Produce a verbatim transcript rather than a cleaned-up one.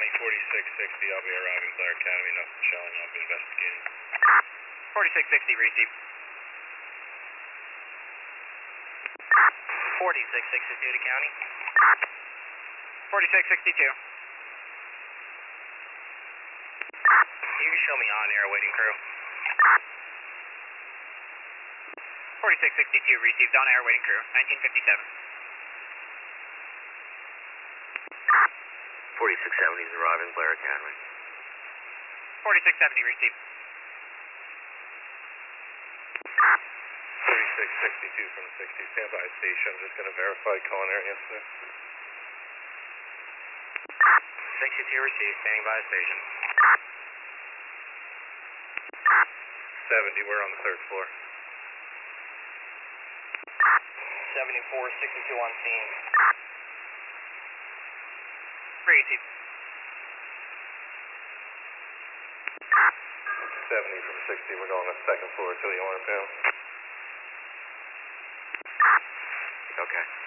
forty-six sixty, I'll be arriving Blair Academy, nothing showing, I'll be investigating. forty-six sixty, receive. forty-six sixty-two to county. forty-six sixty-two. You can show me on air waiting crew. forty-six sixty-two, received on air waiting crew, nineteen fifty-seven. forty-six seventy is arriving Blair Academy. forty-six seventy, received. thirty-six sixty-two from sixty, stand by station, I'm just going to verify culinary incident. sixty-two received, standing by station. seventy, we're on the third floor. seventy-four sixty-two on scene. Received. seventy from sixty, we're going to the second floor till you want to. Okay.